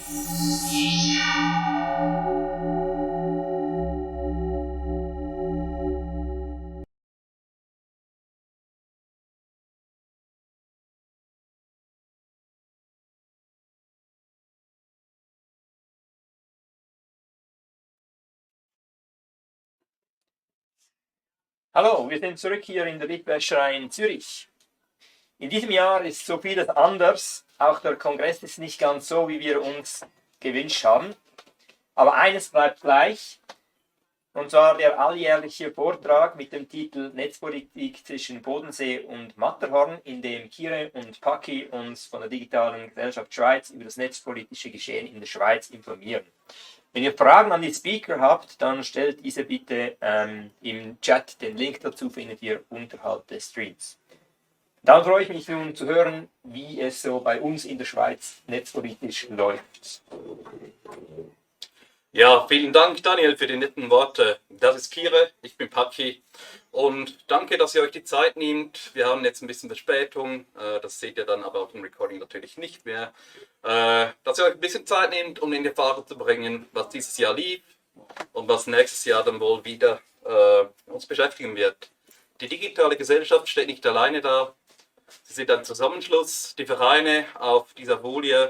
Hallo, wir sind zurück hier in der Litwäscherei in Zürich. In diesem Jahr ist so vieles anders, auch der Kongress ist nicht ganz so, wie wir uns gewünscht haben. Aber eines bleibt gleich, und zwar der alljährliche Vortrag mit dem Titel Netzpolitik zwischen Bodensee und Matterhorn, in dem Kire und Paki uns von der Digitalen Gesellschaft Schweiz über das netzpolitische Geschehen in der Schweiz informieren. Wenn ihr Fragen an die Speaker habt, dann stellt diese bitte im Chat. Den Link dazu findet ihr unterhalb des Streams. Dann freue ich mich nun zu hören, wie es so bei uns in der Schweiz netzpolitisch läuft. Ja, vielen Dank, Daniel, für die netten Worte. Das ist Kire, ich bin Paki und danke, dass ihr euch die Zeit nehmt. Wir haben jetzt ein bisschen Verspätung, das seht ihr dann aber auf dem Recording natürlich nicht mehr. Dass ihr euch ein bisschen Zeit nehmt, um in Erfahrung zu bringen, was dieses Jahr lief und was nächstes Jahr dann wohl wieder uns beschäftigen wird. Die digitale Gesellschaft steht nicht alleine da. Sie sind ein Zusammenschluss. Die Vereine auf dieser Folie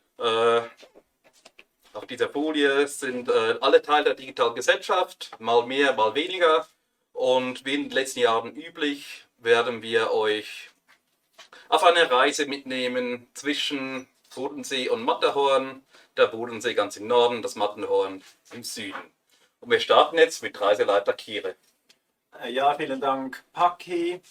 sind alle Teil der digitalen Gesellschaft, mal mehr, mal weniger. Und wie in den letzten Jahren üblich, werden wir euch auf eine Reise mitnehmen zwischen Bodensee und Matterhorn. Der Bodensee ganz im Norden, das Matterhorn im Süden. Und wir starten jetzt mit Reiseleiter Kire. Ja, vielen Dank, Paki.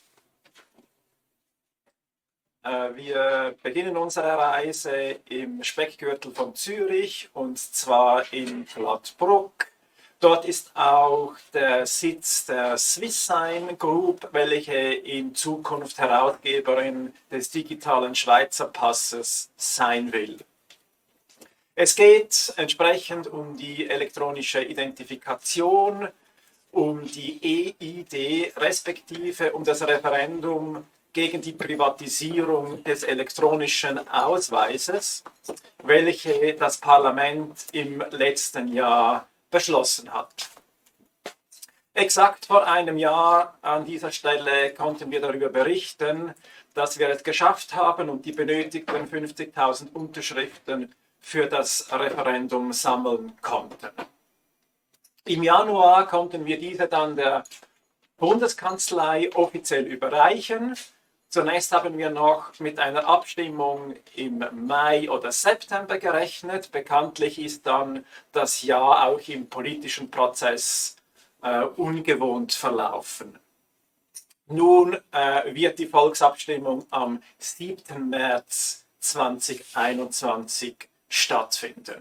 Wir beginnen unsere Reise im Speckgürtel von Zürich, und zwar in Plattbruck. Dort ist auch der Sitz der Swisssign Group, welche in Zukunft Herausgeberin des digitalen Schweizer Passes sein will. Es geht entsprechend um die elektronische Identifikation, um die EID, respektive um das Referendum gegen die Privatisierung des elektronischen Ausweises, welche das Parlament im letzten Jahr beschlossen hat. Exakt vor einem Jahr an dieser Stelle konnten wir darüber berichten, dass wir es geschafft haben und die benötigten 50.000 Unterschriften für das Referendum sammeln konnten. Im Januar konnten wir diese dann der Bundeskanzlei offiziell überreichen. Zunächst haben wir noch mit einer Abstimmung im Mai oder September gerechnet. Bekanntlich ist dann das Jahr auch im politischen Prozess ungewohnt verlaufen. Nun wird die Volksabstimmung am 7. März 2021 stattfinden.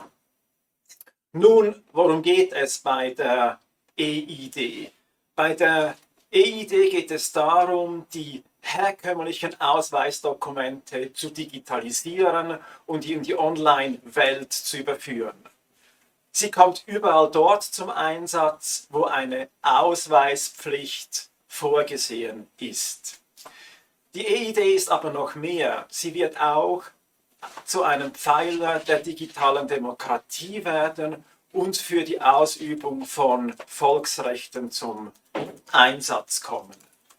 Nun, worum geht es bei der EID? Bei der EID geht es darum, die herkömmlichen Ausweisdokumente zu digitalisieren und in die Online-Welt zu überführen. Sie kommt überall dort zum Einsatz, wo eine Ausweispflicht vorgesehen ist. Die EID ist aber noch mehr. Sie wird auch zu einem Pfeiler der digitalen Demokratie werden und für die Ausübung von Volksrechten zum Einsatz kommen.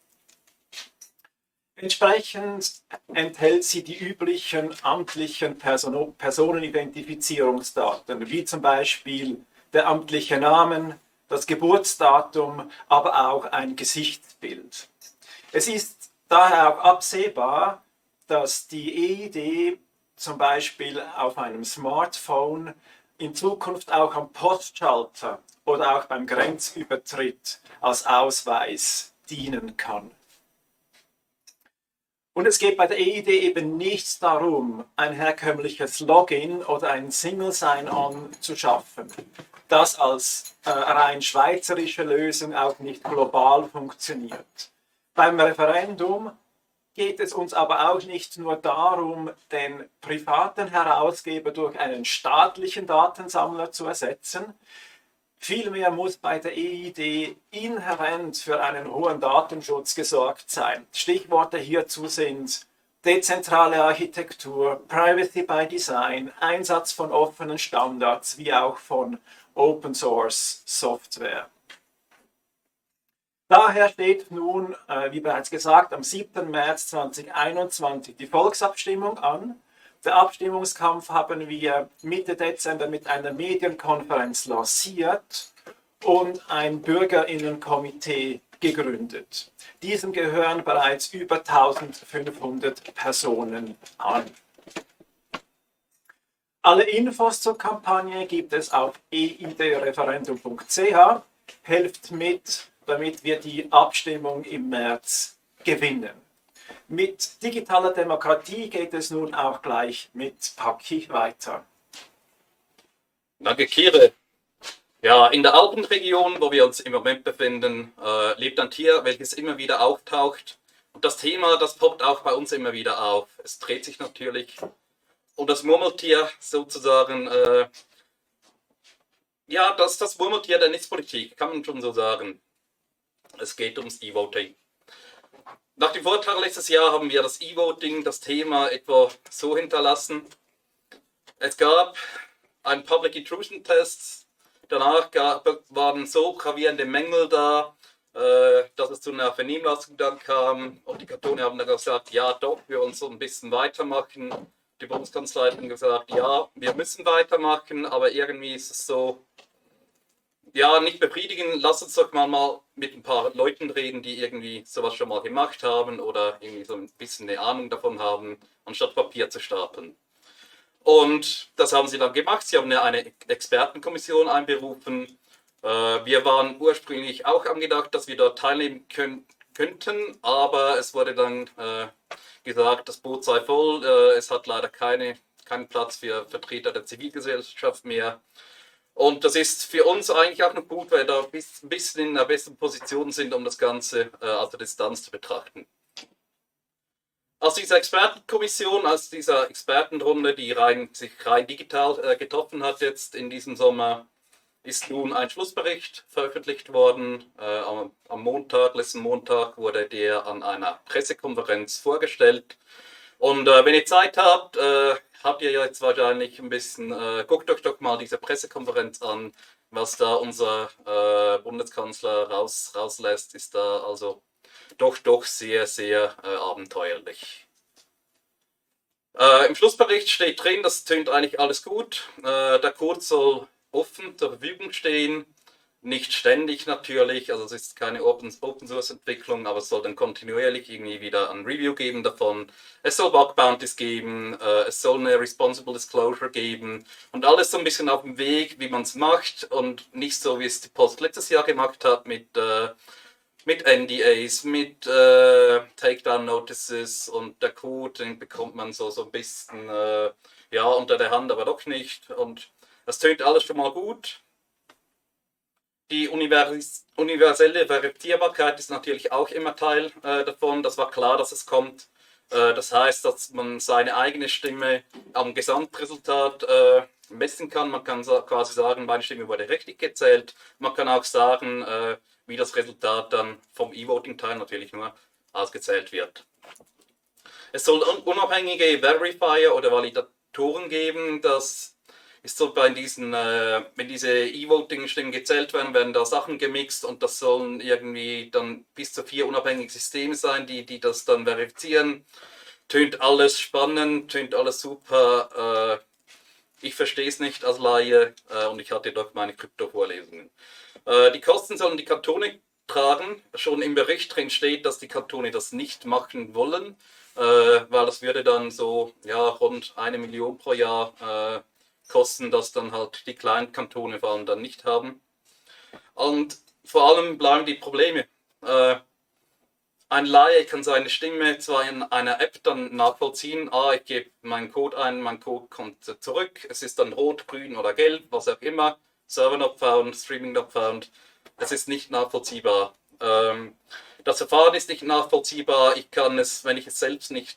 Entsprechend enthält sie die üblichen amtlichen Personenidentifizierungsdaten, wie zum Beispiel der amtliche Name, das Geburtsdatum, aber auch ein Gesichtsbild. Es ist daher auch absehbar, dass die EID zum Beispiel auf einem Smartphone in Zukunft auch am Postschalter oder auch beim Grenzübertritt als Ausweis dienen kann. Und es geht bei der EID eben nicht darum, ein herkömmliches Login oder ein Single Sign-On zu schaffen, das als rein schweizerische Lösung auch nicht global funktioniert. Beim Referendum geht es uns aber auch nicht nur darum, den privaten Herausgeber durch einen staatlichen Datensammler zu ersetzen. Vielmehr muss bei der EID inhärent für einen hohen Datenschutz gesorgt sein. Stichworte hierzu sind dezentrale Architektur, Privacy by Design, Einsatz von offenen Standards wie auch von Open Source Software. Daher steht nun, wie bereits gesagt, am 7. März 2021 die Volksabstimmung an. Der Abstimmungskampf haben wir Mitte Dezember mit einer Medienkonferenz lanciert und ein Bürgerinnenkomitee gegründet. Diesem gehören bereits über 1500 Personen an. Alle Infos zur Kampagne gibt es auf eidreferendum.ch. Helft mit, damit wir die Abstimmung im März gewinnen. Mit digitaler Demokratie geht es nun auch gleich mit Paki weiter. Danke, Kire. Ja, in der Alpenregion, wo wir uns im Moment befinden, lebt ein Tier, welches immer wieder auftaucht. Und das Thema, das poppt auch bei uns immer wieder auf. Es dreht sich natürlich um das Murmeltier sozusagen, ja, das Murmeltier der Netzpolitik, kann man schon so sagen. Es geht ums E-Voting. Nach dem Vortrag letztes Jahr haben wir das E-Voting, das Thema etwa so hinterlassen. Es gab einen Public Intrusion Test. Danach waren so gravierende Mängel da, dass es zu einer Vernehmlassung dann kam. Und die Kantone haben dann gesagt, ja doch, wir wollen so ein bisschen weitermachen. Die Bundeskanzlei hat dann gesagt, ja, wir müssen weitermachen, aber irgendwie ist es so, ja, nicht befriedigend. Lass uns doch mal mit ein paar Leuten reden, die irgendwie sowas schon mal gemacht haben oder irgendwie so ein bisschen eine Ahnung davon haben, anstatt Papier zu stapeln. Und das haben sie dann gemacht. Sie haben eine Expertenkommission einberufen. Wir waren ursprünglich auch angedacht, dass wir dort teilnehmen könnten, aber es wurde dann gesagt, das Boot sei voll. Es hat leider keinen Platz für Vertreter der Zivilgesellschaft mehr. Und das ist für uns eigentlich auch noch gut, weil wir da ein bisschen in einer besseren Position sind, um das Ganze aus der Distanz zu betrachten. Aus dieser Expertenkommission, aus dieser Expertenrunde, die sich rein digital getroffen hat jetzt in diesem Sommer, ist nun ein Schlussbericht veröffentlicht worden. Am letzten Montag wurde der an einer Pressekonferenz vorgestellt. Und wenn ihr Zeit habt, habt ihr jetzt wahrscheinlich ein bisschen, guckt euch doch mal diese Pressekonferenz an, was da unser Bundeskanzler rauslässt, ist da also doch sehr, sehr abenteuerlich. Im Schlussbericht steht drin, das tönt eigentlich alles gut. Der Code soll offen zur Verfügung stehen, nicht ständig natürlich, also es ist keine Open-Source-Entwicklung, aber es soll dann kontinuierlich irgendwie wieder ein Review geben davon. Es soll Bug-Bounties geben, es soll eine Responsible Disclosure geben und alles so ein bisschen auf dem Weg, wie man es macht und nicht so, wie es die Post letztes Jahr gemacht hat mit NDAs, mit Takedown-Notices und der Code, den bekommt man so ein bisschen ja, unter der Hand, aber doch nicht. Und das tönt alles schon mal gut. Die universelle Verifizierbarkeit ist natürlich auch immer Teil davon. Das war klar, dass es kommt. Das heißt, dass man seine eigene Stimme am Gesamtresultat messen kann. Man kann quasi sagen, meine Stimme wurde richtig gezählt. Man kann auch sagen, wie das Resultat dann vom E-Voting-Teil natürlich nur ausgezählt wird. Es soll unabhängige Verifier oder Validatoren geben. Das ist so bei diesen, wenn diese E-Voting-Stimmen gezählt werden, werden da Sachen gemixt und das sollen irgendwie dann bis zu 4 unabhängige Systeme sein, die das dann verifizieren. Tönt alles spannend, tönt alles super. Ich verstehe es nicht als Laie und ich hatte dort meine Krypto-Vorlesungen. Die Kosten sollen die Kantone tragen. Schon im Bericht drin steht, dass die Kantone das nicht machen wollen, weil das würde dann so ja, rund 1 Million pro Jahr kosten, das dann halt die kleinen Kantone vor allem dann nicht haben. Und vor allem bleiben die Probleme. Ein Laie kann seine Stimme zwar in einer App dann nachvollziehen, ich gebe meinen Code ein, mein Code kommt zurück, es ist dann rot, grün oder gelb, was auch immer, Server not found, Streaming not found, es ist nicht nachvollziehbar. Das Verfahren ist nicht nachvollziehbar, ich kann es, wenn ich es selbst nicht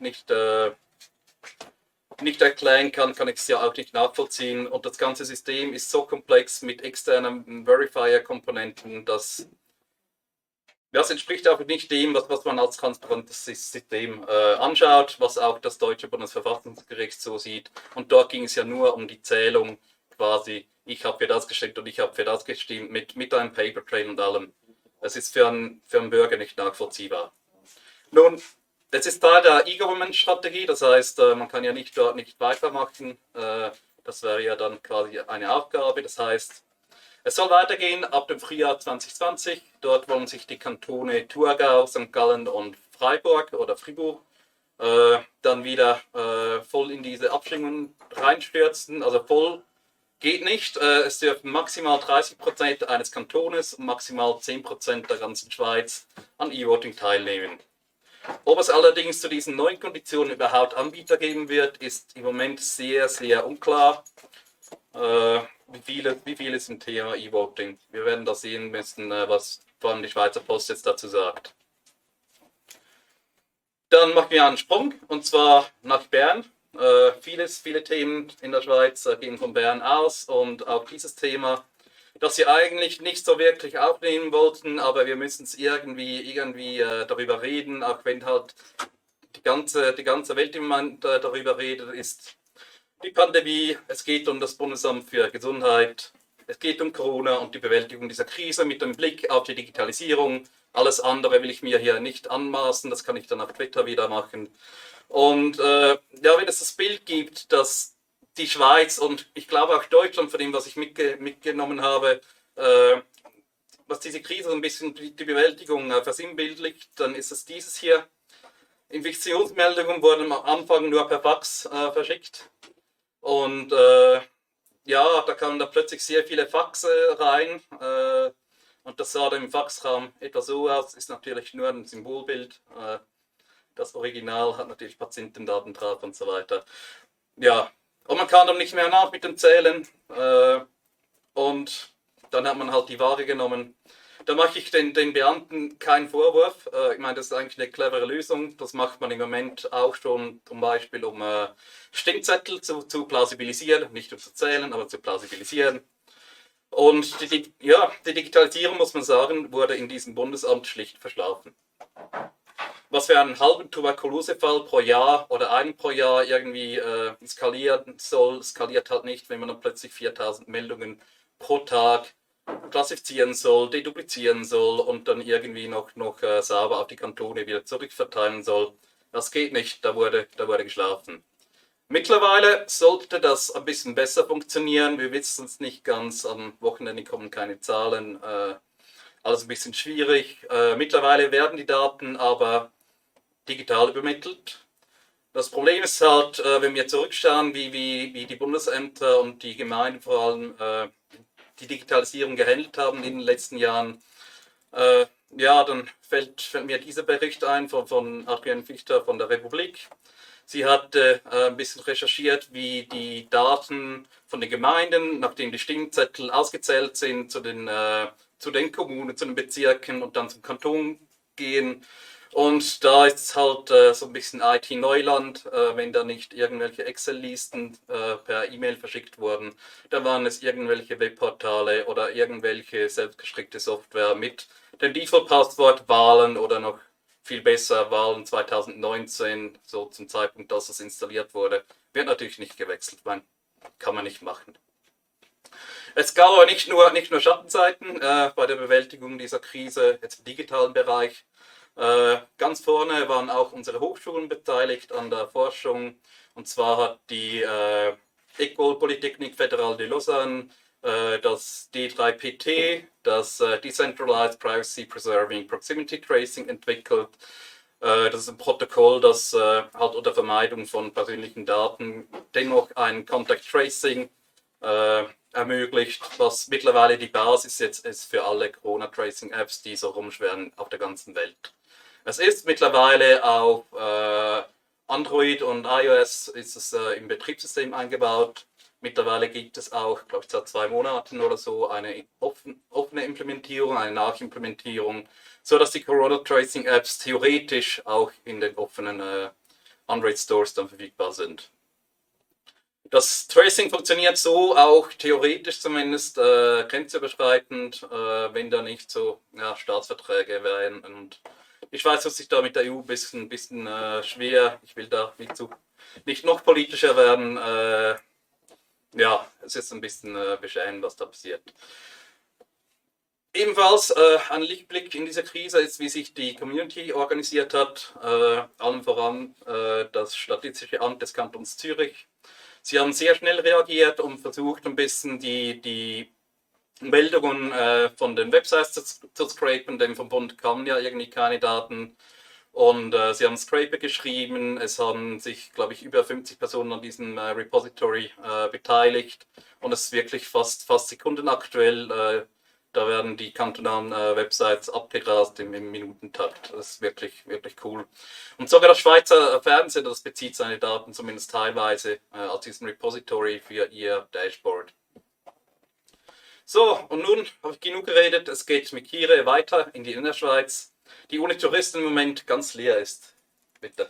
erklären kann ich es ja auch nicht nachvollziehen und das ganze System ist so komplex mit externen Verifier-Komponenten, dass Das entspricht auch nicht dem, was man als transparentes System anschaut, was auch das deutsche Bundesverfassungsgericht so sieht. Und dort ging es ja nur um die Zählung quasi, ich habe für das gestimmt und ich habe für das gestimmt, mit einem Paper Trail und allem. Das ist für einen Bürger nicht nachvollziehbar. Nun, es ist Teil der E-Government-Strategie, das heißt, man kann ja dort nicht weitermachen. Das wäre ja dann quasi eine Aufgabe. Das heißt, es soll weitergehen ab dem Frühjahr 2020. Dort wollen sich die Kantone Thurgau, St. Gallen und Freiburg oder Fribourg dann wieder voll in diese Abstimmungen reinstürzen. Also voll geht nicht. Es dürfen maximal 30% eines Kantones und maximal 10% der ganzen Schweiz an E-Voting teilnehmen. Ob es allerdings zu diesen neuen Konditionen überhaupt Anbieter geben wird, ist im Moment sehr, sehr unklar. Wie viel ist im Thema E-Voting? Wir werden da sehen müssen, was vor allem die Schweizer Post jetzt dazu sagt. Dann machen wir einen Sprung, und zwar nach Bern. Viele Themen in der Schweiz gehen von Bern aus, und auch dieses Thema, das wir eigentlich nicht so wirklich aufnehmen wollten, aber wir müssen es irgendwie darüber reden, auch wenn halt die ganze Welt im Moment darüber redet, ist die Pandemie. Es geht um das Bundesamt für Gesundheit, es geht um Corona und die Bewältigung dieser Krise mit dem Blick auf die Digitalisierung. Alles andere will ich mir hier nicht anmaßen, das kann ich dann auf Twitter wieder machen. Und ja, wenn es das Bild gibt, dass die Schweiz und ich glaube auch Deutschland, von dem, was ich mitgenommen habe, was diese Krise so ein bisschen die Bewältigung versinnbildlicht, dann ist es dieses hier. Infektionsmeldungen wurden am Anfang nur per Fax verschickt. Und ja, da kamen da plötzlich sehr viele Faxe rein. Und das sah dann im Faxraum etwa so aus, ist natürlich nur ein Symbolbild. Das Original hat natürlich Patientendaten drauf und so weiter. Ja, und man kam dann nicht mehr nach mit dem Zählen. Und dann hat man halt die Ware genommen. Da mache ich den Beamten keinen Vorwurf. Ich meine, das ist eigentlich eine clevere Lösung. Das macht man im Moment auch schon, zum Beispiel um Stimmzettel zu plausibilisieren. Nicht um zu zählen, aber zu plausibilisieren. Und die Digitalisierung, muss man sagen, wurde in diesem Bundesamt schlicht verschlafen. Was für einen halben Tuberkulosefall pro Jahr oder einen pro Jahr irgendwie skalieren soll, skaliert halt nicht, wenn man dann plötzlich 4000 Meldungen pro Tag klassifizieren soll, deduplizieren soll und dann irgendwie noch sauber auf die Kantone wieder zurückverteilen soll. Das geht nicht, da wurde geschlafen. Mittlerweile sollte das ein bisschen besser funktionieren. Wir wissen es nicht ganz, am Wochenende kommen keine Zahlen, alles ein bisschen schwierig. Mittlerweile werden die Daten aber digital übermittelt. Das Problem ist halt, wenn wir zurückschauen, wie die Bundesämter und die Gemeinden vor allem die Digitalisierung gehandelt haben in den letzten Jahren, ja, dann fällt mir dieser Bericht ein von Adrienne Fichter von der Republik. Sie hat ein bisschen recherchiert, wie die Daten von den Gemeinden, nachdem die Stimmzettel ausgezählt sind, zu den Kommunen, zu den Bezirken und dann zum Kanton gehen. Und da ist es halt so ein bisschen IT-Neuland, wenn da nicht irgendwelche Excel-Listen per E-Mail verschickt wurden. Da waren es irgendwelche Webportale oder irgendwelche selbstgestrickte Software mit dem Default-Passwort Wahlen oder noch viel besser Wahlen 2019, so zum Zeitpunkt, dass es installiert wurde. Wird natürlich nicht gewechselt, kann man nicht machen. Es gab aber nicht nur Schattenseiten bei der Bewältigung dieser Krise, jetzt im digitalen Bereich. Ganz vorne waren auch unsere Hochschulen beteiligt an der Forschung. Und zwar hat die École Polytechnique Fédérale de Lausanne das D3PT, das Decentralized Privacy Preserving Proximity Tracing, entwickelt. Das ist ein Protokoll, das halt unter Vermeidung von persönlichen Daten dennoch ein Contact Tracing ermöglicht, was mittlerweile die Basis jetzt ist für alle Corona-Tracing-Apps, die so rumschwirren auf der ganzen Welt. Es ist mittlerweile auf Android und iOS ist es im Betriebssystem eingebaut. Mittlerweile gibt es auch, glaube ich, seit 2 Monaten oder so eine offene Implementierung, eine Nachimplementierung, sodass die Corona-Tracing-Apps theoretisch auch in den offenen Android-Stores dann verfügbar sind. Das Tracing funktioniert so, auch theoretisch zumindest, grenzüberschreitend, wenn da nicht so Staatsverträge wären. Und ich weiß, dass sich da mit der EU ein bisschen schwer, ich will da nicht noch politischer werden. Ja, es ist ein bisschen beschämend, was da passiert. Ebenfalls ein Lichtblick in dieser Krise ist, wie sich die Community organisiert hat, allen voran das Statistische Amt des Kantons Zürich. Sie haben sehr schnell reagiert und versucht, ein bisschen die Meldungen von den Websites zu scrapen, denn vom Bund kamen ja irgendwie keine Daten. Und sie haben Scraper geschrieben, es haben sich, glaube ich, über 50 Personen an diesem Repository beteiligt und es ist wirklich fast sekundenaktuell. Da werden die kantonalen Websites abgegrast im Minutentakt. Das ist wirklich, wirklich cool. Und sogar das Schweizer Fernsehen, das bezieht seine Daten zumindest teilweise aus diesem Repository für ihr Dashboard. So, und nun habe ich genug geredet. Es geht mit Kire weiter in die Innerschweiz, die ohne Touristen im Moment ganz leer ist. Bitte.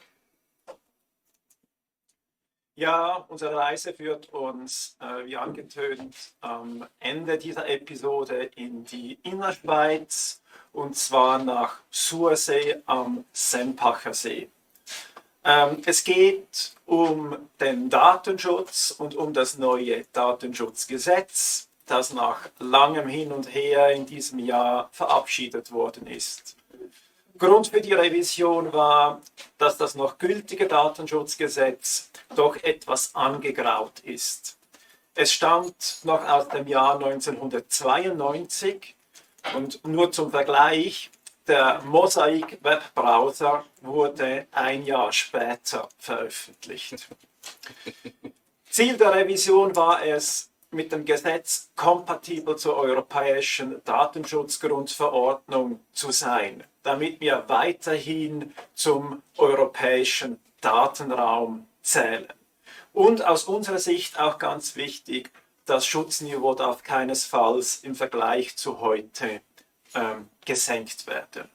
Ja, unsere Reise führt uns, wie angetönt, am Ende dieser Episode in die Innerschweiz und zwar nach Sursee am Sempacher See. Es geht um den Datenschutz und um das neue Datenschutzgesetz, das nach langem Hin und Her in diesem Jahr verabschiedet worden ist. Grund für die Revision war, dass das noch gültige Datenschutzgesetz doch etwas angegraut ist. Es stammt noch aus dem Jahr 1992 und nur zum Vergleich, der Mosaic Webbrowser wurde ein Jahr später veröffentlicht. Ziel der Revision war es, mit dem Gesetz kompatibel zur europäischen Datenschutzgrundverordnung zu sein, damit wir weiterhin zum europäischen Datenraum zählen. Und aus unserer Sicht auch ganz wichtig, das Schutzniveau darf keinesfalls im Vergleich zu heute gesenkt werden.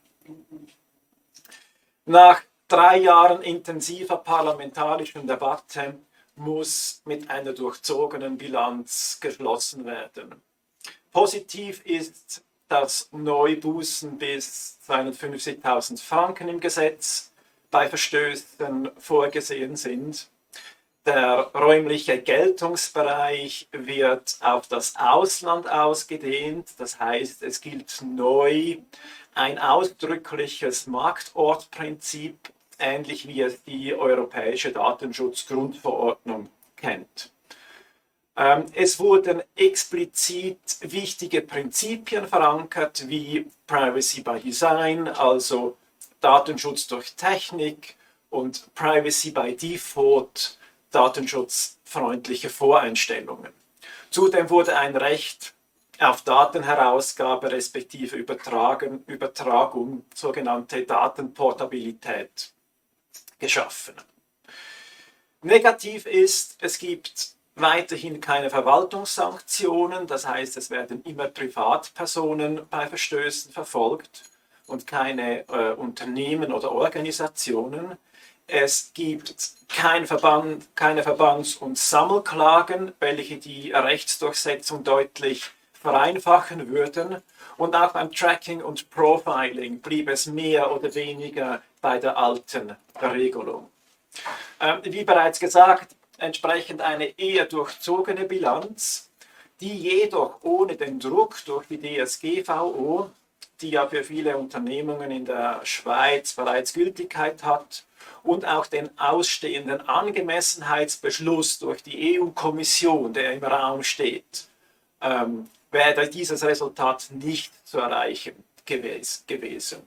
Nach 3 Jahren intensiver parlamentarischer Debatte muss mit einer durchzogenen Bilanz geschlossen werden. Positiv ist, dass Neubußen bis 250.000 Franken im Gesetz bei Verstößen vorgesehen sind. Der räumliche Geltungsbereich wird auf das Ausland ausgedehnt, das heißt, es gilt neu ein ausdrückliches Marktortprinzip, ähnlich wie es die Europäische Datenschutzgrundverordnung kennt. Es wurden explizit wichtige Prinzipien verankert, wie Privacy by Design, also Datenschutz durch Technik, und Privacy by Default, datenschutzfreundliche Voreinstellungen. Zudem wurde ein Recht auf Datenherausgabe respektive Übertragung, sogenannte Datenportabilität, geschaffen. Negativ ist, es gibt weiterhin keine Verwaltungssanktionen, das heißt, es werden immer Privatpersonen bei Verstößen verfolgt und keine Unternehmen oder Organisationen. Es gibt keine Verbands- und Sammelklagen, welche die Rechtsdurchsetzung deutlich vereinfachen würden. Und auch beim Tracking und Profiling blieb es mehr oder weniger bei der alten Regelung. Wie bereits gesagt, entsprechend eine eher durchzogene Bilanz, die jedoch ohne den Druck durch die DSGVO, die ja für viele Unternehmungen in der Schweiz bereits Gültigkeit hat, und auch den ausstehenden Angemessenheitsbeschluss durch die EU-Kommission, der im Raum steht, wäre dieses Resultat nicht zu erreichen gewesen.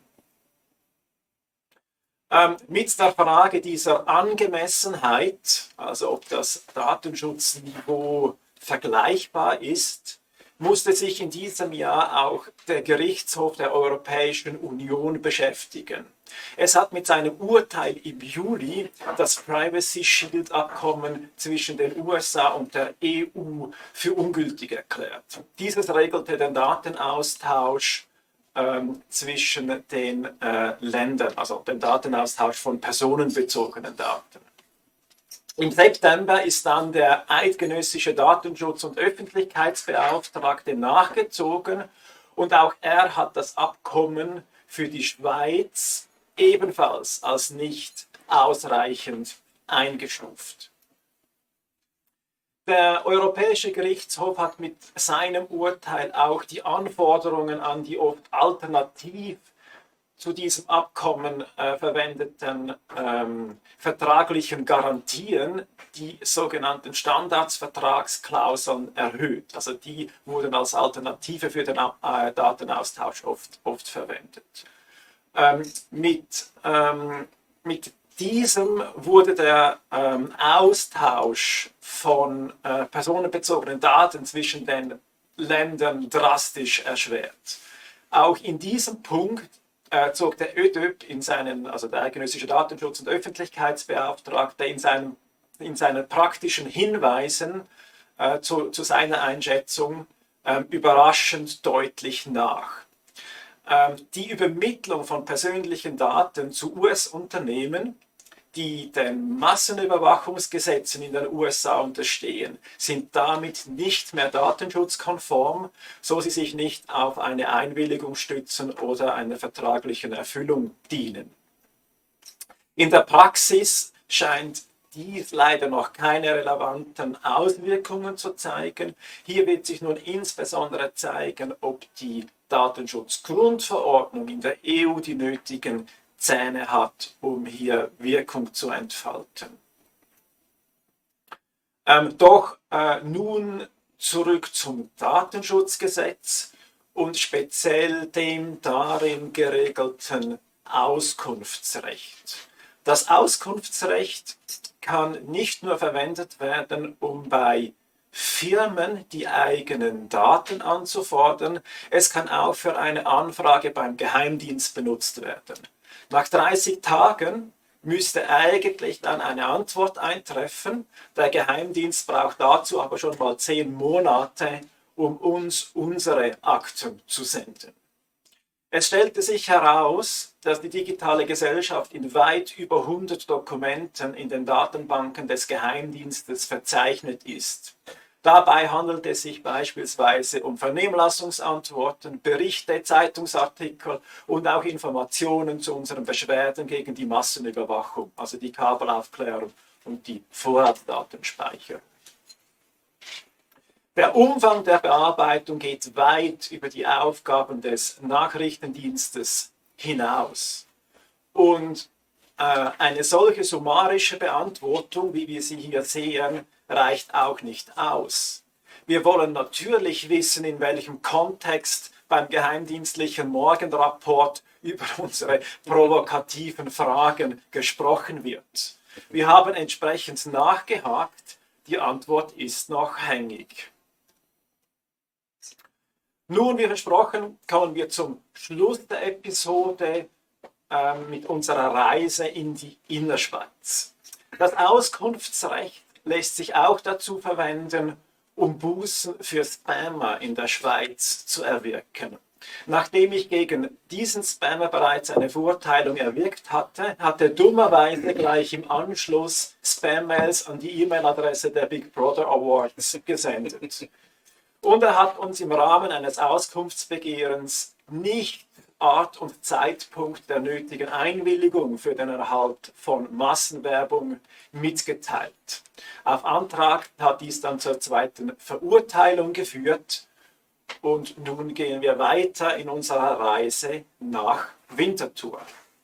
Mit der Frage dieser Angemessenheit, also ob das Datenschutzniveau vergleichbar ist, musste sich in diesem Jahr auch der Gerichtshof der Europäischen Union beschäftigen. Es hat mit seinem Urteil im Juli das Privacy Shield Abkommen zwischen den USA und der EU für ungültig erklärt. Dieses regelte den Datenaustausch zwischen den Ländern, also den Datenaustausch von personenbezogenen Daten. Im September ist dann der eidgenössische Datenschutz- und Öffentlichkeitsbeauftragte nachgezogen und auch er hat das Abkommen für die Schweiz ebenfalls als nicht ausreichend eingestuft. Der Europäische Gerichtshof hat mit seinem Urteil auch die Anforderungen an die oft alternativ zu diesem Abkommen verwendeten vertraglichen Garantien, die sogenannten Standardsvertragsklauseln, erhöht. Also die wurden als Alternative für den Datenaustausch oft verwendet. Mit diesem wurde der Austausch von personenbezogenen Daten zwischen den Ländern drastisch erschwert. Auch in diesem Punkt zog der ÖDÖB also der eidgenössische Datenschutz- und Öffentlichkeitsbeauftragte, in seinen praktischen Hinweisen zu seiner Einschätzung überraschend deutlich nach. Die Übermittlung von persönlichen Daten zu US-Unternehmen, die den Massenüberwachungsgesetzen in den USA unterstehen, sind damit nicht mehr datenschutzkonform, so sie sich nicht auf eine Einwilligung stützen oder einer vertraglichen Erfüllung dienen. In der Praxis scheint dies leider noch keine relevanten Auswirkungen zu zeigen. Hier wird sich nun insbesondere zeigen, ob die Datenschutzgrundverordnung in der EU die nötigen Zähne hat, um hier Wirkung zu entfalten. Doch nun zurück zum Datenschutzgesetz und speziell dem darin geregelten Auskunftsrecht. Das Auskunftsrecht kann nicht nur verwendet werden, um bei Firmen die eigenen Daten anzufordern, es kann auch für eine Anfrage beim Geheimdienst benutzt werden. Nach 30 Tagen müsste eigentlich dann eine Antwort eintreffen. Der Geheimdienst braucht dazu aber schon mal 10 Monate, um uns unsere Akten zu senden. Es stellte sich heraus, dass die digitale Gesellschaft in weit über 100 Dokumenten in den Datenbanken des Geheimdienstes verzeichnet ist. Dabei handelt es sich beispielsweise um Vernehmlassungsantworten, Berichte, Zeitungsartikel und auch Informationen zu unseren Beschwerden gegen die Massenüberwachung, also die Kabelaufklärung und die Vorratsdatenspeicher. Der Umfang der Bearbeitung geht weit über die Aufgaben des Nachrichtendienstes hinaus. Und eine solche summarische Beantwortung, wie wir sie hier sehen, reicht auch nicht aus. Wir wollen natürlich wissen, in welchem Kontext beim geheimdienstlichen Morgenrapport über unsere provokativen Fragen gesprochen wird. Wir haben entsprechend nachgehakt, die Antwort ist noch hängig. Nun, wie versprochen, kommen wir zum Schluss der Episode mit unserer Reise in die Innerschweiz. Das Auskunftsrecht lässt sich auch dazu verwenden, um Bußen für Spammer in der Schweiz zu erwirken. Nachdem ich gegen diesen Spammer bereits eine Verurteilung erwirkt hatte, hat er dummerweise gleich im Anschluss Spam-Mails an die E-Mail-Adresse der Big Brother Awards gesendet. Und er hat uns im Rahmen eines Auskunftsbegehrens nicht Art und Zeitpunkt der nötigen Einwilligung für den Erhalt von Massenwerbung mitgeteilt. Auf Antrag hat dies dann zur zweiten Verurteilung geführt und nun gehen wir weiter in unserer Reise nach Winterthur.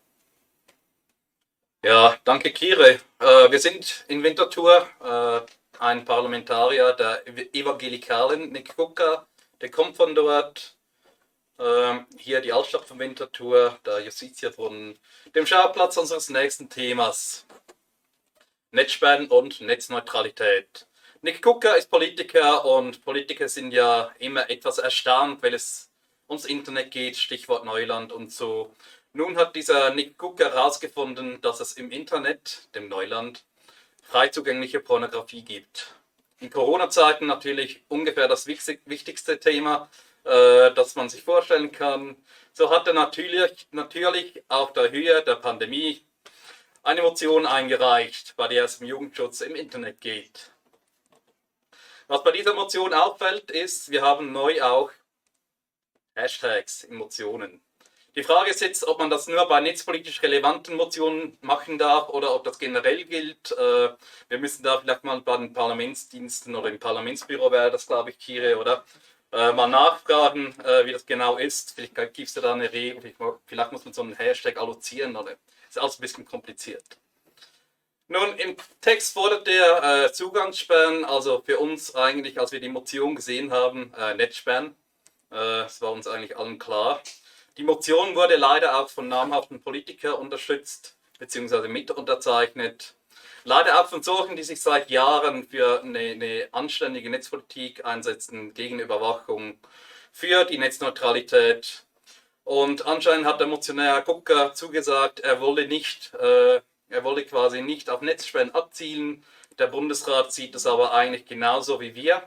Ja, danke Kire. Wir sind in Winterthur. Ein Parlamentarier der Evangelikalen, Nick Gucker, der kommt von dort. Hier die Altstadt von Winterthur, der Justitia von dem Schauplatz unseres nächsten Themas. Netzsperren und Netzneutralität. Nick Gucker ist Politiker und Politiker sind ja immer etwas erstaunt, weil es ums Internet geht, Stichwort Neuland und so. Nun hat dieser Nick Gucker herausgefunden, dass es im Internet, dem Neuland, frei zugängliche Pornografie gibt. In Corona-Zeiten natürlich ungefähr das wichtigste Thema, das man sich vorstellen kann. So hat er natürlich auf der Höhe der Pandemie eine Motion eingereicht, bei der es um Jugendschutz im Internet geht. Was bei dieser Motion auffällt, ist, wir haben neu auch Hashtags in Motionen. Die Frage ist jetzt, ob man das nur bei netzpolitisch relevanten Motionen machen darf oder ob das generell gilt. Wir müssen da vielleicht mal bei den Parlamentsdiensten oder im Parlamentsbüro, wäre das, glaube ich, Kire, oder? Mal nachfragen, wie das genau ist. Vielleicht gibt es da eine Regel, vielleicht muss man so einen Hashtag allozieren, oder ist alles ein bisschen kompliziert. Nun, im Text fordert der Zugangssperren, also für uns eigentlich, als wir die Motion gesehen haben, Netzsperren. Das war uns eigentlich allen klar. Die Motion wurde leider auch von namhaften Politikern unterstützt bzw. mit unterzeichnet. Leider auch von solchen, die sich seit Jahren für eine anständige Netzpolitik einsetzen, gegen Überwachung, für die Netzneutralität. Und anscheinend hat der Motionär Gucker zugesagt, er wolle quasi nicht auf Netzsperren abzielen. Der Bundesrat sieht es aber eigentlich genauso wie wir.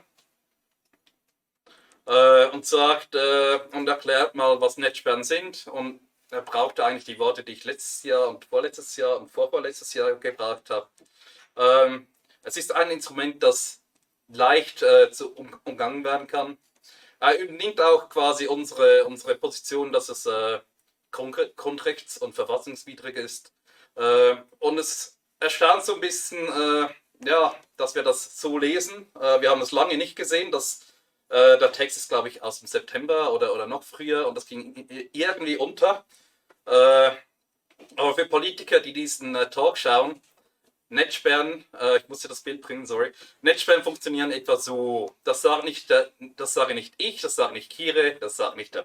Und sagt und erklärt mal, was Netzsperren sind. Und er brauchte eigentlich die Worte, die ich letztes Jahr und vorletztes Jahr und vorvorletztes Jahr gebraucht habe. Es ist ein Instrument, das leicht umgangen werden kann. Er nimmt auch quasi unsere Position, dass es grundrechts- und verfassungswidrig ist. Und es erstaunt so ein bisschen, ja, dass wir das so lesen. Wir haben es lange nicht gesehen, dass der Text ist, glaube ich, aus dem September oder noch früher und das ging irgendwie unter. Aber für Politiker, die diesen Talk schauen, Netzsperren, ich musste das Bild bringen, sorry. Netzsperren funktionieren etwa so. Das sage nicht ich, das sagt nicht Kire, das sagt nicht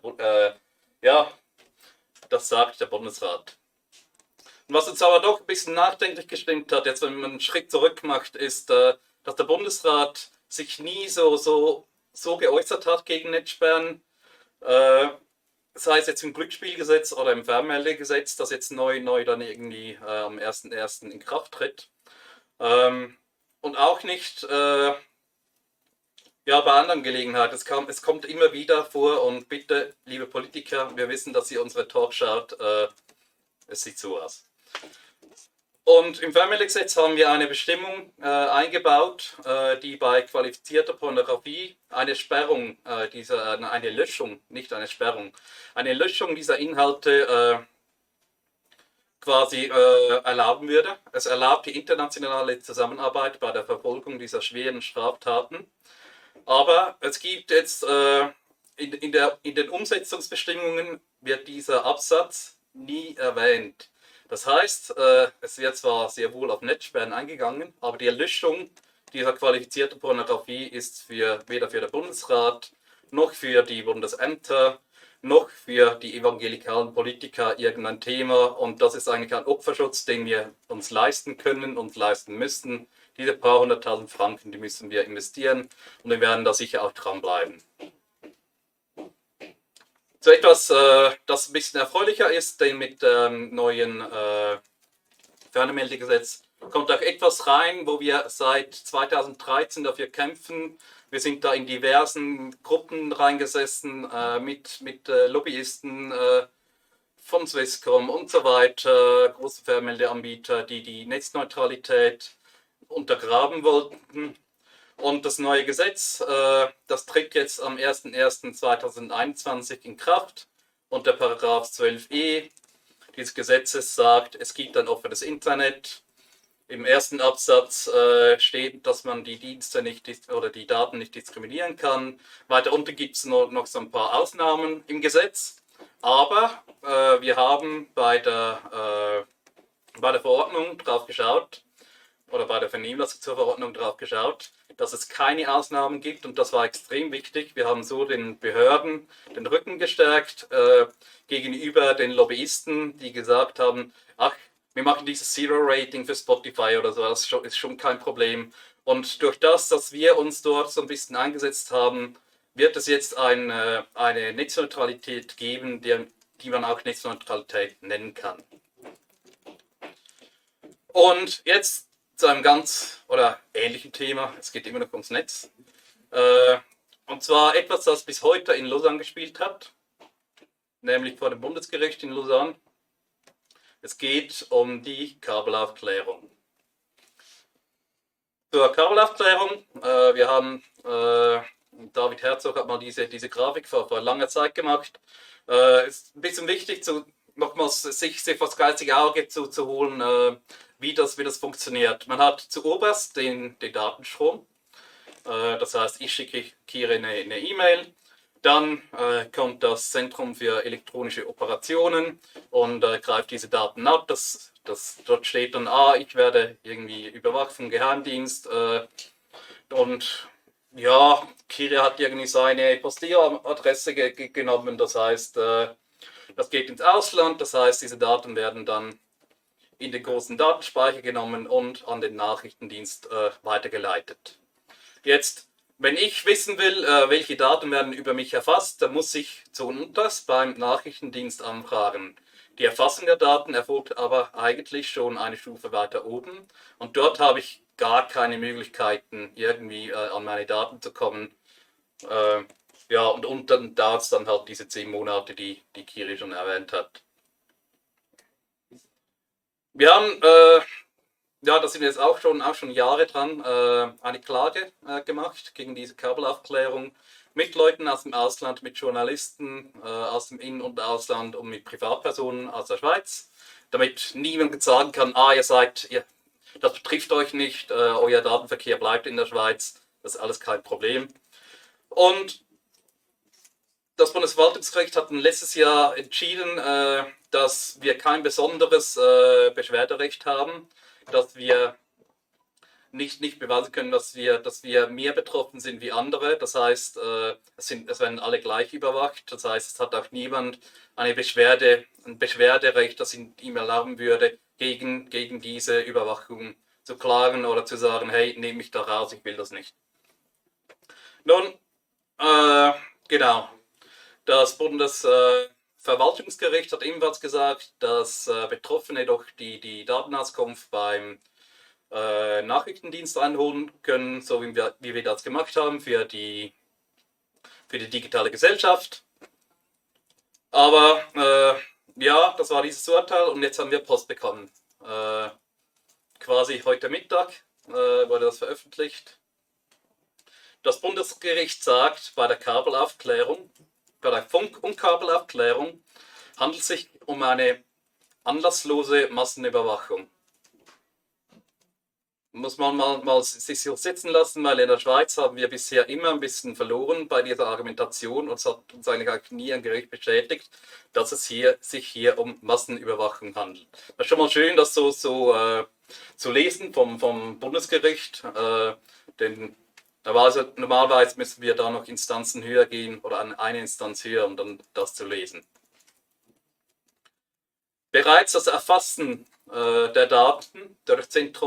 das sagt der Bundesrat. Und was uns aber doch ein bisschen nachdenklich gestimmt hat, jetzt wenn man einen Schritt zurück macht, ist, dass der Bundesrat sich nie so geäußert hat gegen Netzsperren, sei es jetzt im Glücksspielgesetz oder im Fernmeldegesetz, das jetzt neu dann irgendwie am 1.1. in Kraft tritt. Und auch nicht bei anderen Gelegenheiten. Es kommt immer wieder vor und bitte, liebe Politiker, wir wissen, dass ihr unsere Talk schaut, es sieht so aus. Und im Fernmeldegesetz haben wir eine Bestimmung eingebaut, die bei qualifizierter Pornografie eine Sperrung eine Löschung, nicht eine Sperrung, eine Löschung dieser Inhalte quasi erlauben würde. Es erlaubt die internationale Zusammenarbeit bei der Verfolgung dieser schweren Straftaten. Aber es gibt jetzt in den Umsetzungsbestimmungen wird dieser Absatz nie erwähnt. Das heißt, es wird zwar sehr wohl auf Netzsperren eingegangen, aber die Erlöschung dieser qualifizierten Pornografie ist weder für den Bundesrat, noch für die Bundesämter, noch für die evangelikalen Politiker irgendein Thema. Und das ist eigentlich ein Opferschutz, den wir uns leisten können und leisten müssten. Diese paar 100.000 Franken, die müssen wir investieren und wir werden da sicher auch dranbleiben. So etwas, das ein bisschen erfreulicher ist, denn mit dem neuen Fernmeldegesetz kommt auch etwas rein, wo wir seit 2013 dafür kämpfen. Wir sind da in diversen Gruppen reingesessen mit Lobbyisten von Swisscom und so weiter, große Fernmeldeanbieter, die die Netzneutralität untergraben wollten. Und das neue Gesetz, das tritt jetzt am 01.01.2021 in Kraft. Und der Paragraph 12e dieses Gesetzes sagt, es gibt ein offenes Internet. Im ersten Absatz steht, dass man die Dienste nicht oder die Daten nicht diskriminieren kann. Weiter unten gibt es noch so ein paar Ausnahmen im Gesetz. Aber wir haben bei der Verordnung drauf geschaut, oder bei der Vernehmlassung zur Verordnung drauf geschaut, dass es keine Ausnahmen gibt und das war extrem wichtig. Wir haben so den Behörden den Rücken gestärkt gegenüber den Lobbyisten, die gesagt haben, ach, wir machen dieses Zero-Rating für Spotify oder so, das ist schon kein Problem. Und durch das, dass wir uns dort so ein bisschen eingesetzt haben, wird es jetzt eine Netzneutralität geben, die man auch Netzneutralität nennen kann. Und jetzt zu einem ganz oder ähnlichen Thema, es geht immer noch ums Netz. Und zwar etwas, das bis heute in Lausanne gespielt hat, nämlich vor dem Bundesgericht in Lausanne. Es geht um die Kabelaufklärung. Zur Kabelaufklärung, wir haben, David Herzog hat mal diese Grafik vor langer Zeit gemacht. Ist ein bisschen wichtig, nochmals sich vors geistige Auge zu holen, wie das funktioniert. Man hat zuoberst den Datenstrom. Das heißt, ich schicke Kire eine E-Mail, dann kommt das Zentrum für elektronische Operationen und greift diese Daten ab. Dort steht dann, ich werde irgendwie überwacht vom Geheimdienst und ja, Kire hat irgendwie seine Postieradresse genommen. Das heißt, das geht ins Ausland. Das heißt, diese Daten werden dann in den großen Datenspeicher genommen und an den Nachrichtendienst weitergeleitet. Jetzt, wenn ich wissen will, welche Daten werden über mich erfasst, dann muss ich zuunterst beim Nachrichtendienst anfragen. Die Erfassung der Daten erfolgt aber eigentlich schon eine Stufe weiter oben und dort habe ich gar keine Möglichkeiten, irgendwie an meine Daten zu kommen. Ja, und dann dauert es dann halt diese 10 Monate, die Kiri schon erwähnt hat. Wir haben, ja, da sind wir jetzt auch schon Jahre dran, eine Klage gemacht gegen diese Kabelaufklärung mit Leuten aus dem Ausland, mit Journalisten aus dem In- und Ausland und mit Privatpersonen aus der Schweiz, damit niemand sagen kann, das betrifft euch nicht, euer Datenverkehr bleibt in der Schweiz, das ist alles kein Problem. Und das Bundesverwaltungsgericht hat letztes Jahr entschieden, dass wir kein besonderes Beschwerderecht haben, dass wir nicht beweisen können, dass wir mehr betroffen sind wie andere. Das heißt, es werden alle gleich überwacht. Das heißt, es hat auch niemand ein Beschwerderecht, das ihm erlauben würde, gegen diese Überwachung zu klagen oder zu sagen, hey, nehme mich da raus, ich will das nicht. Nun, genau. Das Bundesverwaltungsgericht hat ebenfalls gesagt, dass Betroffene doch die Datenauskunft beim Nachrichtendienst einholen können, so wie wir das gemacht haben für die digitale Gesellschaft. Aber ja, das war dieses Urteil und jetzt haben wir Post bekommen. Quasi heute Mittag wurde das veröffentlicht. Das Bundesgericht sagt, bei der Kabelaufklärung, bei der Funk- und Kabelaufklärung handelt es sich um eine anlasslose Massenüberwachung. Muss man mal sich so sitzen lassen, weil in der Schweiz haben wir bisher immer ein bisschen verloren bei dieser Argumentation und es hat uns eigentlich nie ein Gericht bestätigt, dass es sich hier um Massenüberwachung handelt. Das ist schon mal schön, das so zu lesen vom Bundesgericht, denn normalerweise müssen wir da noch Instanzen höher gehen oder an eine Instanz höher, um dann das zu lesen. Bereits das Erfassen der Daten durch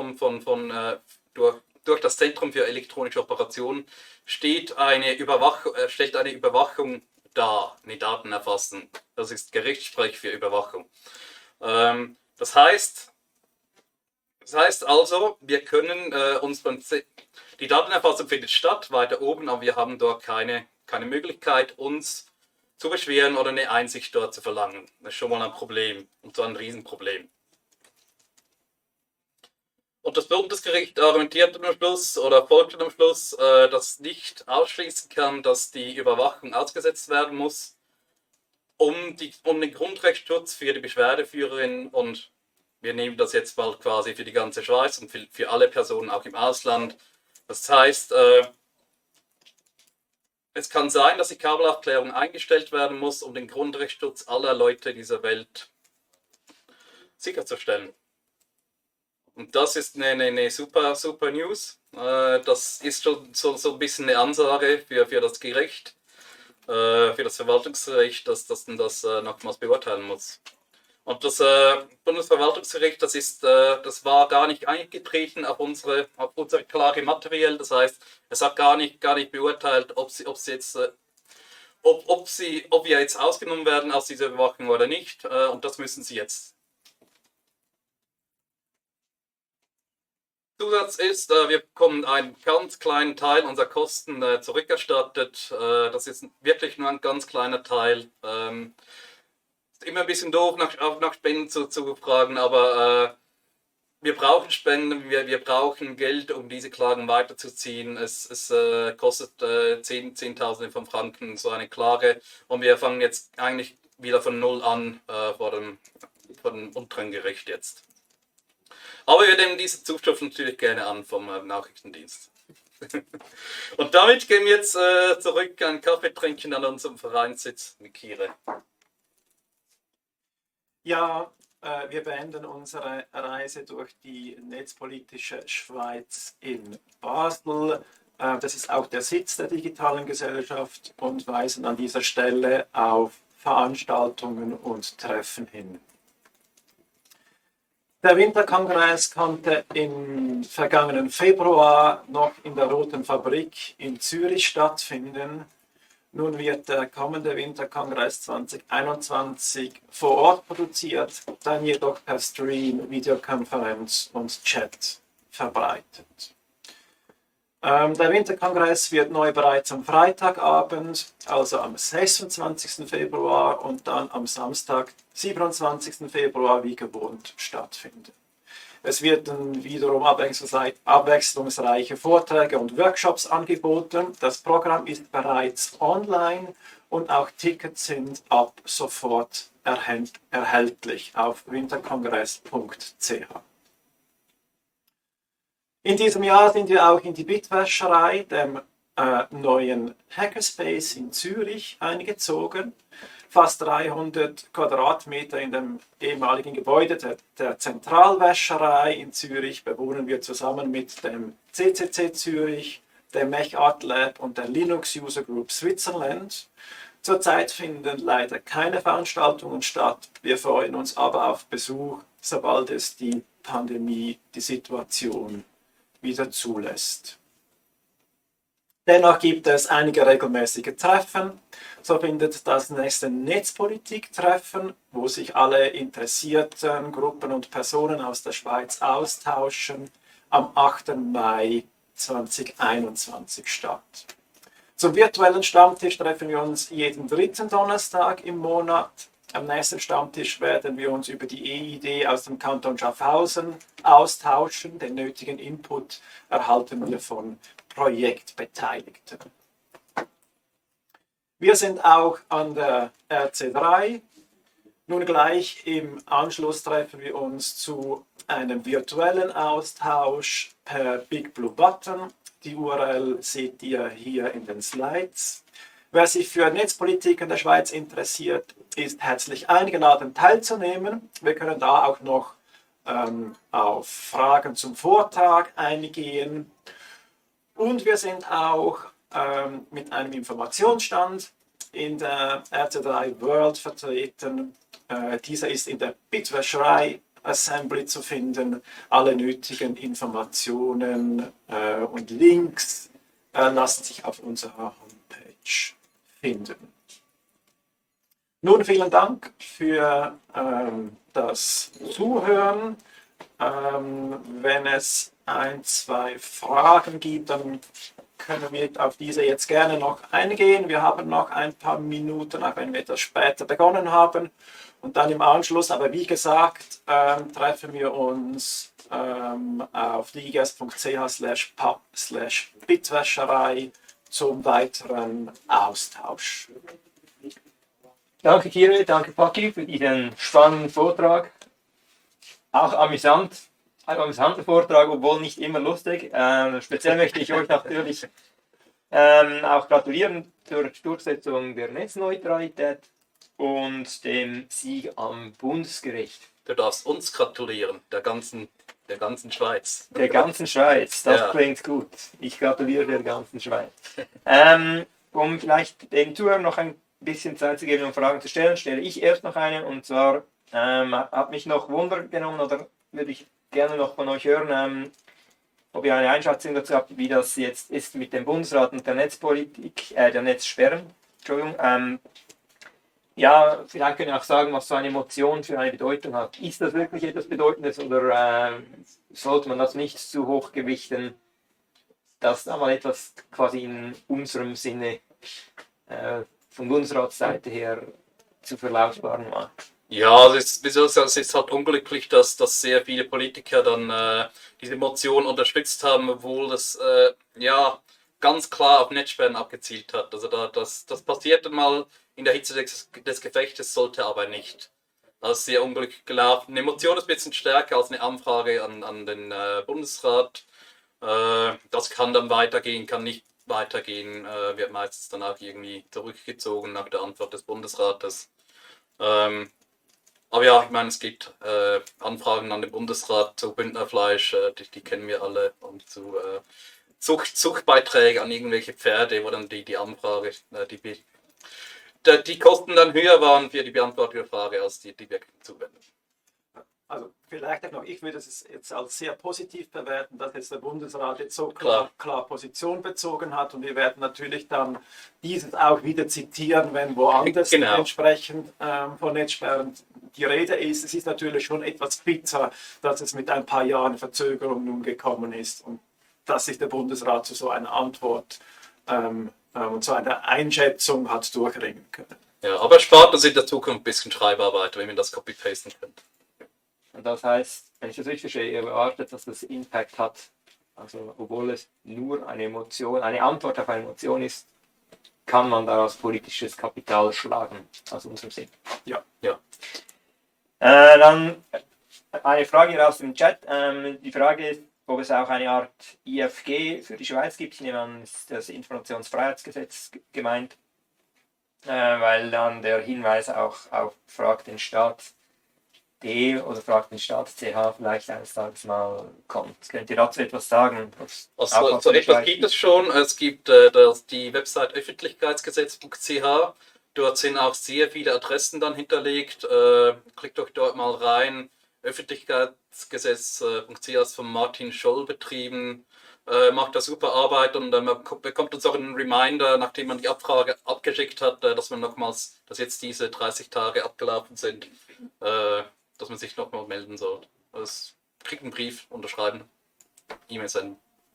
das Zentrum für elektronische Operationen stellt eine Überwachung dar, eine Datenerfassung. Das ist Gerichtssprech für Überwachung. Das heißt also, wir können die Datenerfassung findet statt, weiter oben, aber wir haben dort keine Möglichkeit, uns zu beschweren oder eine Einsicht dort zu verlangen. Das ist schon mal ein Problem, und zwar ein Riesenproblem. Und das Bundesgericht argumentiert am Schluss oder folgt am Schluss, dass nicht ausschließen kann, dass die Überwachung ausgesetzt werden muss, um den Grundrechtsschutz für die Beschwerdeführerin, und wir nehmen das jetzt mal quasi für die ganze Schweiz und für alle Personen auch im Ausland. Das heißt, es kann sein, dass die Kabelaufklärung eingestellt werden muss, um den Grundrechtsschutz aller Leute dieser Welt sicherzustellen. Und das ist eine super News. Das ist schon so ein bisschen eine Ansage für das Gericht, für das Verwaltungsgericht, dass das nochmals beurteilen muss. Und das Bundesverwaltungsgericht, das war gar nicht eingetreten auf unsere Klage materiell. Das heißt, es hat gar nicht beurteilt, ob wir jetzt ausgenommen werden aus dieser Überwachung oder nicht. Und das müssen sie jetzt. Zusatz ist, wir bekommen einen ganz kleinen Teil unserer Kosten zurückerstattet. Das ist wirklich nur ein ganz kleiner Teil. immer ein bisschen doof, nach Spenden zu fragen, aber wir brauchen Spenden, wir brauchen Geld, um diese Klagen weiterzuziehen. Es kostet Zehntausende von Franken so eine Klage und wir fangen jetzt eigentlich wieder von Null an vor dem unteren Gericht jetzt. Aber wir nehmen diese Zuschrift natürlich gerne an vom Nachrichtendienst. Und damit gehen wir jetzt zurück an Kaffee trinken an unserem Vereinssitz in Kire. Ja, wir beenden unsere Reise durch die netzpolitische Schweiz in Basel. Das ist auch der Sitz der digitalen Gesellschaft und weisen an dieser Stelle auf Veranstaltungen und Treffen hin. Der Winterkongress konnte im vergangenen Februar noch in der Roten Fabrik in Zürich stattfinden. Nun wird der kommende Winterkongress 2021 vor Ort produziert, dann jedoch per Stream, Videokonferenz und Chat verbreitet. Der Winterkongress wird neu bereits am Freitagabend, also am 26. Februar und dann am Samstag, 27. Februar wie gewohnt stattfinden. Es werden wiederum abwechslungsreiche Vorträge und Workshops angeboten. Das Programm ist bereits online und auch Tickets sind ab sofort erhältlich auf winterkongress.ch. In diesem Jahr sind wir auch in die Bitwäscherei, dem neuen Hackerspace in Zürich, eingezogen. Fast 300 Quadratmeter in dem ehemaligen Gebäude der Zentralwäscherei in Zürich bewohnen wir zusammen mit dem CCC Zürich, dem MechArt Lab und der Linux User Group Switzerland. Zurzeit finden leider keine Veranstaltungen statt. Wir freuen uns aber auf Besuch, sobald es die Pandemie, die Situation wieder zulässt. Dennoch gibt es einige regelmäßige Treffen. So findet das nächste Netzpolitik-Treffen, wo sich alle interessierten Gruppen und Personen aus der Schweiz austauschen, am 8. Mai 2021 statt. Zum virtuellen Stammtisch treffen wir uns jeden dritten Donnerstag im Monat. Am nächsten Stammtisch werden wir uns über die EID aus dem Kanton Schaffhausen austauschen. Den nötigen Input erhalten wir von Projektbeteiligten. Wir sind auch an der RC3. Nun gleich im Anschluss treffen wir uns zu einem virtuellen Austausch per Big Blue Button. Die URL seht ihr hier in den Slides. Wer sich für Netzpolitik in der Schweiz interessiert, ist herzlich eingeladen teilzunehmen. Wir können da auch noch auf Fragen zum Vortrag eingehen. Und wir sind auch mit einem Informationsstand in der RC3 World vertreten. Dieser ist in der Bitwäscherei Assembly zu finden. Alle nötigen Informationen und Links lassen sich auf unserer Homepage finden. Nun vielen Dank für das Zuhören. Wenn es ein, zwei Fragen gibt, dann können wir auf diese jetzt gerne noch eingehen. Wir haben noch ein paar Minuten, auch wenn wir etwas später begonnen haben. Und dann im Anschluss, aber wie gesagt, treffen wir uns auf digas.ch/pub/bitwäscherei zum weiteren Austausch. Danke Kire, danke Paki für diesen spannenden Vortrag. Auch amüsant, ein amüsanter Vortrag, obwohl nicht immer lustig. Speziell möchte ich euch natürlich auch gratulieren zur Durchsetzung der Netzneutralität und dem Sieg am Bundesgericht. Du darfst uns gratulieren, der ganzen Schweiz. Der ganzen Schweiz, das Ja. klingt gut. Ich gratuliere der ganzen Schweiz. Um vielleicht den Zuhörern noch ein bisschen Zeit zu geben, um Fragen zu stellen, stelle ich erst noch eine. Und zwar hat mich noch Wunder genommen, oder würde ich gerne noch von euch hören, ob ihr eine Einschätzung dazu habt, wie das jetzt ist mit dem Bundesrat und der Netzpolitik, der Netzsperren. Entschuldigung. Ja, vielleicht könnt ihr auch sagen, was so eine Motion für eine Bedeutung hat. Ist das wirklich etwas Bedeutendes oder sollte man das nicht zu hoch gewichten, dass da mal etwas quasi in unserem Sinne von Bundesratsseite her zu verlautbaren war. Ja, also es ist halt unglücklich, dass sehr viele Politiker dann diese Motion unterstützt haben, obwohl das ja ganz klar auf Netzsperren abgezielt hat. Also das passiert dann mal in der Hitze des Gefechtes, sollte aber nicht. Das ist sehr unglücklich gelaufen. Eine Motion ist ein bisschen stärker als eine Anfrage an den Bundesrat. Das kann dann weitergehen, kann nicht weitergehen, wird meistens dann auch irgendwie zurückgezogen nach der Antwort des Bundesrates. Aber ja, ich meine, es gibt Anfragen an den Bundesrat zu Bündnerfleisch, die kennen wir alle, und zu Zuchtbeiträge an irgendwelche Pferde, wo dann die Anfrage, die Kosten dann höher waren für die Beantwortung der Frage als die wirklich zuwenden. Also vielleicht auch noch, ich würde es jetzt als sehr positiv bewerten, dass jetzt der Bundesrat jetzt so klar Position bezogen hat, und wir werden natürlich dann dieses auch wieder zitieren, wenn woanders entsprechend von Netzsperren die Rede ist. Es ist natürlich schon etwas bitter, dass es mit ein paar Jahren Verzögerung nun gekommen ist und dass sich der Bundesrat zu so einer Antwort und zu einer Einschätzung hat durchringen können. Ja, aber es spart uns in der Zukunft ein bisschen Schreibarbeit, wenn wir das copy-pasten können. Und das heißt, wenn ich das richtig verstehe, ihr erwartet, dass das Impact hat, also obwohl es nur eine Emotion, eine Antwort auf eine Emotion ist, kann man daraus politisches Kapital schlagen, aus unserem Sinn. Ja. Dann eine Frage hier aus dem Chat. Die Frage ist, ob es auch eine Art IFG für die Schweiz gibt. Ich nehme an, ist das Informationsfreiheitsgesetz gemeint, weil dann der Hinweis auch auf Frag den Staat D oder Frag den Staat CH vielleicht eines Tages mal kommt. Könnt ihr dazu etwas sagen? Also, so etwas gibt es schon. Es gibt die Website öffentlichkeitsgesetz.ch. Dort sind auch sehr viele Adressen dann hinterlegt. Klickt euch dort mal rein. Öffentlichkeitsgesetz.ch ist von Martin Scholl betrieben. Macht da super Arbeit, und man bekommt uns auch einen Reminder, nachdem man die Abfrage abgeschickt hat, dass jetzt diese 30 Tage abgelaufen sind, dass man sich nochmal melden soll. Also, kriegt einen Brief, unterschreiben, E-Mail senden.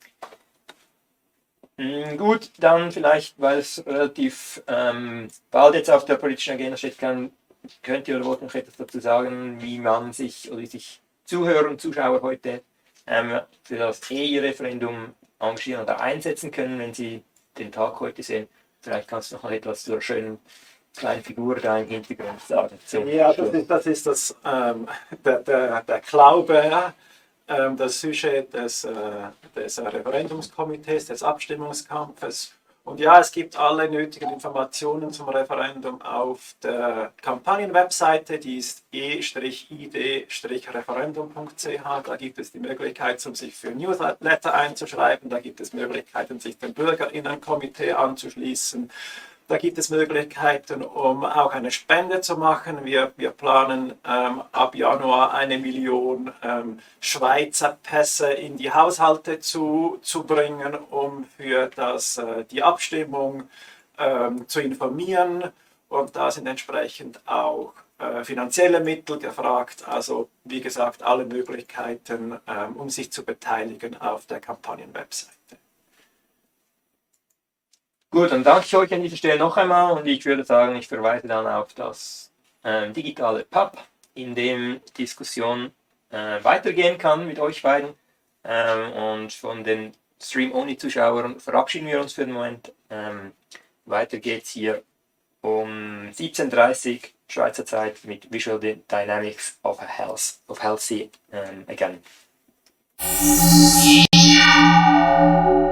Gut, dann vielleicht, weil es relativ bald jetzt auf der politischen Agenda steht, könnt ihr oder wollt noch etwas dazu sagen, wie man sich oder wie sich Zuhörer und Zuschauer heute für das E-Referendum engagieren oder einsetzen können, wenn sie den Tag heute sehen. Vielleicht kannst du noch etwas zur schönen kleinen Figur da im Hintergrund sagen. Ja, das ist der Glaube, das Sujet des Referendumskomitees, des Abstimmungskampfes. Und ja, es gibt alle nötigen Informationen zum Referendum auf der Kampagnenwebseite, die ist e-id-referendum.ch. Da gibt es die Möglichkeit, um sich für Newsletter einzuschreiben, da gibt es Möglichkeiten, sich dem Bürgerinnenkomitee anzuschließen. Da gibt es Möglichkeiten, um auch eine Spende zu machen. Wir planen ab Januar 1 Million Schweizer Pässe in die Haushalte zu bringen, um für die Abstimmung zu informieren. Und da sind entsprechend auch finanzielle Mittel gefragt. Also wie gesagt, alle Möglichkeiten, um sich zu beteiligen auf der Kampagnenwebseite. Gut, dann danke ich euch an dieser Stelle noch einmal, und ich würde sagen, ich verweise dann auf das digitale Pub, in dem die Diskussion weitergehen kann mit euch beiden. Und von den Stream-Only-Zuschauern verabschieden wir uns für den Moment. Weiter geht's hier um 17:30 Uhr Schweizer Zeit mit Visual Dynamics of Healthy again.